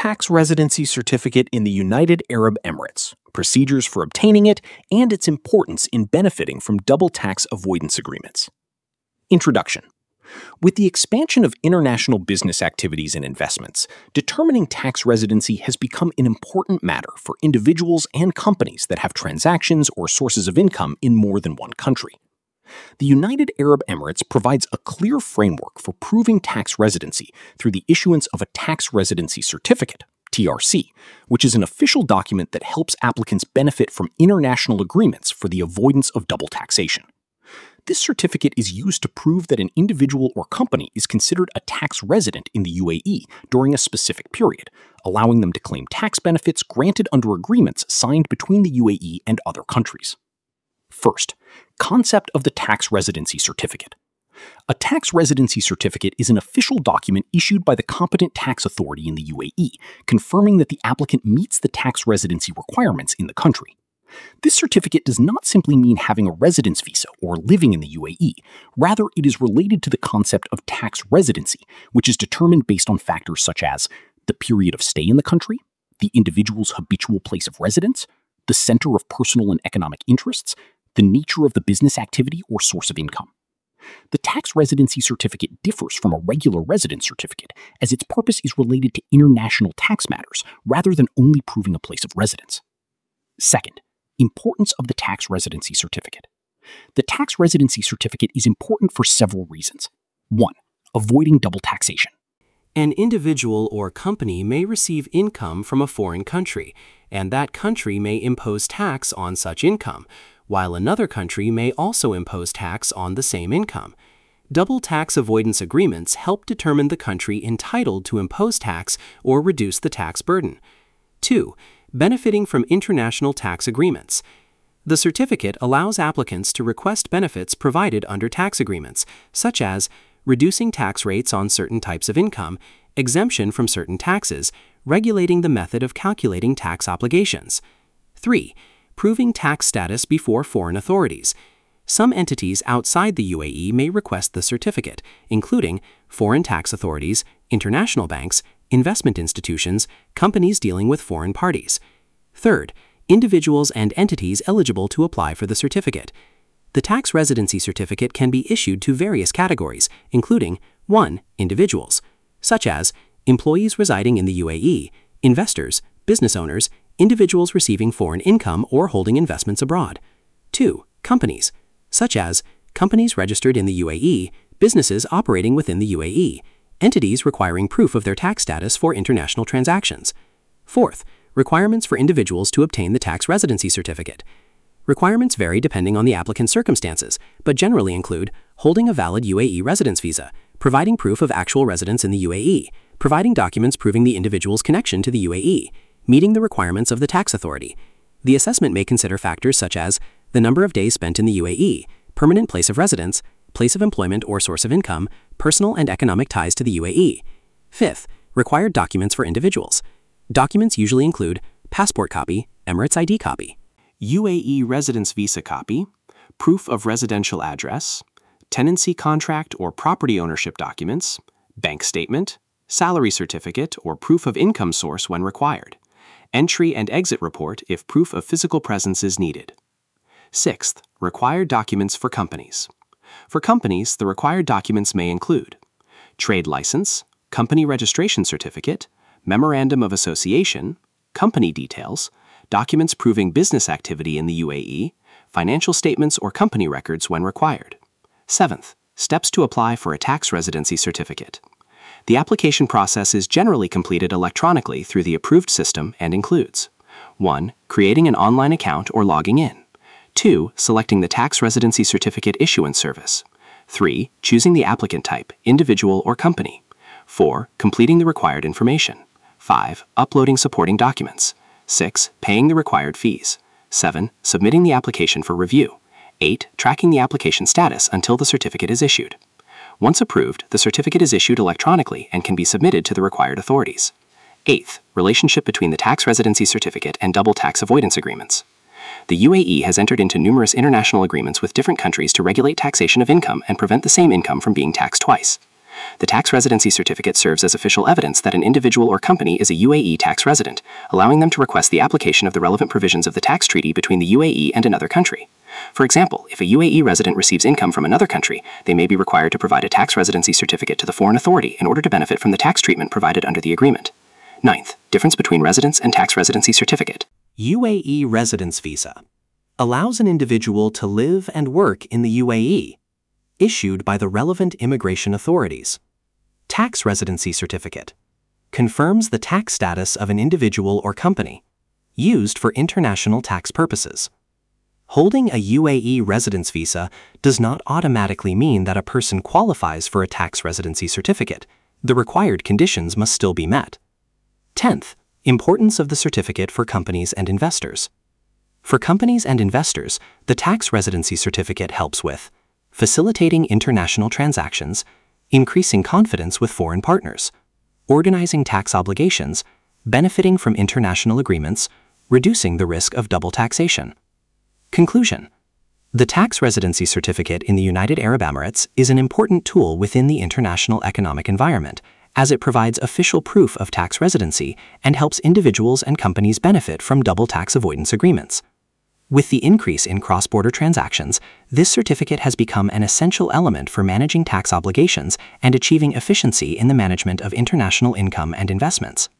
tax residency certificate in the United Arab Emirates, procedures for obtaining it, and its importance in benefiting from double tax avoidance agreements. Introduction. With the expansion of international business activities and investments, determining tax residency has become an important matter for individuals and companies that have transactions or sources of income in more than one country. The United Arab Emirates provides a clear framework for proving tax residency through the issuance of a tax residency certificate, TRC, which is an official document that helps applicants benefit from international agreements for the avoidance of double taxation. This certificate is used to prove that an individual or company is considered a tax resident in the UAE during a specific period, allowing them to claim tax benefits granted under agreements signed between the UAE and other countries. First, concept of the tax residency certificate. A tax residency certificate is an official document issued by the competent tax authority in the UAE, confirming that the applicant meets the tax residency requirements in the country. This certificate does not simply mean having a residence visa or living in the UAE. Rather, it is related to the concept of tax residency, which is determined based on factors such as the period of stay in the country, the individual's habitual place of residence, the center of personal and economic interests, the nature of the business activity or source of income. The tax residency certificate differs from a regular residence certificate, as its purpose is related to international tax matters rather than only proving a place of residence. Second, importance of the tax residency certificate. The tax residency certificate is important for several reasons. 1. Avoiding double taxation. An individual or company may receive income from a foreign country, and that country may impose tax on such income, while another country may also impose tax on the same income. Double tax avoidance agreements help determine the country entitled to impose tax or reduce the tax burden. 2. Benefiting from international tax agreements. The certificate allows applicants to request benefits provided under tax agreements, such as reducing tax rates on certain types of income, exemption from certain taxes, regulating the method of calculating tax obligations. 3. Proving tax status before foreign authorities. Some entities outside the UAE may request the certificate, including foreign tax authorities, international banks, investment institutions, companies dealing with foreign parties. Third, individuals and entities eligible to apply for the certificate. The tax residency certificate can be issued to various categories, including 1. Individuals, such as employees residing in the UAE, investors, business owners, individuals receiving foreign income or holding investments abroad. 2. Companies, such as companies registered in the UAE, businesses operating within the UAE, entities requiring proof of their tax status for international transactions. Fourth, requirements for individuals to obtain the tax residency certificate. Requirements vary depending on the applicant's circumstances, but generally include holding a valid UAE residence visa, providing proof of actual residence in the UAE, providing documents proving the individual's connection to the UAE, meeting the requirements of the tax authority. The assessment may consider factors such as the number of days spent in the UAE, permanent place of residence, place of employment or source of income, personal and economic ties to the UAE. Fifth, required documents for individuals. Documents usually include passport copy, Emirates ID copy, UAE residence visa copy, proof of residential address, tenancy contract or property ownership documents, bank statement, salary certificate or proof of income source when required, entry and exit report if proof of physical presence is needed. Sixth, required documents for companies. For companies, the required documents may include trade license, company registration certificate, memorandum of association, company details, documents proving business activity in the UAE, financial statements or company records when required. Seventh, steps to apply for a tax residency certificate. The application process is generally completed electronically through the approved system and includes 1. Creating an online account or logging in. 2. Selecting the tax residency certificate issuance service. 3. Choosing the applicant type, individual or company. 4. Completing the required information. 5. Uploading supporting documents. 6. Paying the required fees. 7. Submitting the application for review. 8. Tracking the application status until the certificate is issued. Once approved, the certificate is issued electronically and can be submitted to the required authorities. 8th, relationship between the tax residency certificate and double tax avoidance agreements. The UAE has entered into numerous international agreements with different countries to regulate taxation of income and prevent the same income from being taxed twice. The tax residency certificate serves as official evidence that an individual or company is a UAE tax resident, allowing them to request the application of the relevant provisions of the tax treaty between the UAE and another country. For example, if a UAE resident receives income from another country, they may be required to provide a tax residency certificate to the foreign authority in order to benefit from the tax treatment provided under the agreement. Ninth, difference between residence and tax residency certificate. UAE residence visa allows an individual to live and work in the UAE, issued by the relevant immigration authorities. Tax residency certificate confirms the tax status of an individual or company, used for international tax purposes. Holding a UAE residence visa does not automatically mean that a person qualifies for a tax residency certificate. The required conditions must still be met. 10th, importance of the certificate for companies and investors. For companies and investors, the tax residency certificate helps with facilitating international transactions, increasing confidence with foreign partners, organizing tax obligations, benefiting from international agreements, reducing the risk of double taxation. Conclusion. The tax residency certificate in the United Arab Emirates is an important tool within the international economic environment, as it provides official proof of tax residency and helps individuals and companies benefit from double tax avoidance agreements. With the increase in cross-border transactions, this certificate has become an essential element for managing tax obligations and achieving efficiency in the management of international income and investments.